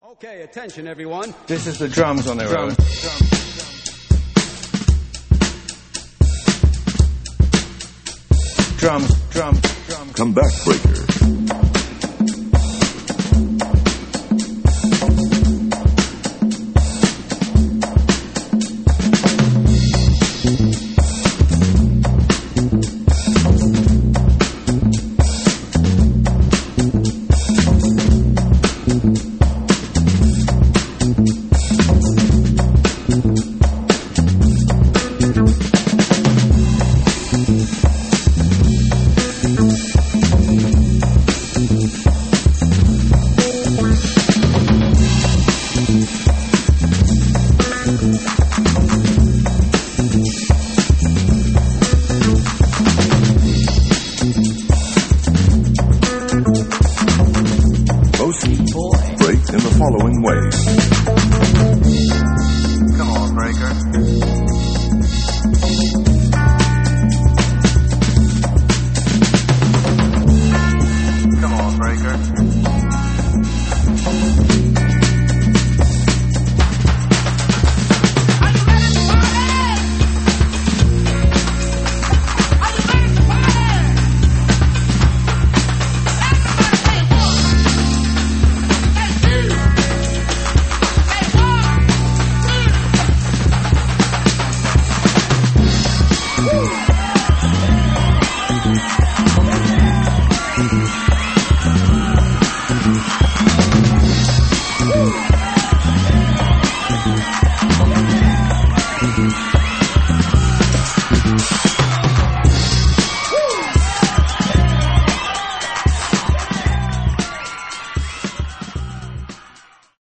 Okay, attention everyone. This is the drums on their own. Drums. Come back, Breaker. Break in the following way. Come on, Breaker.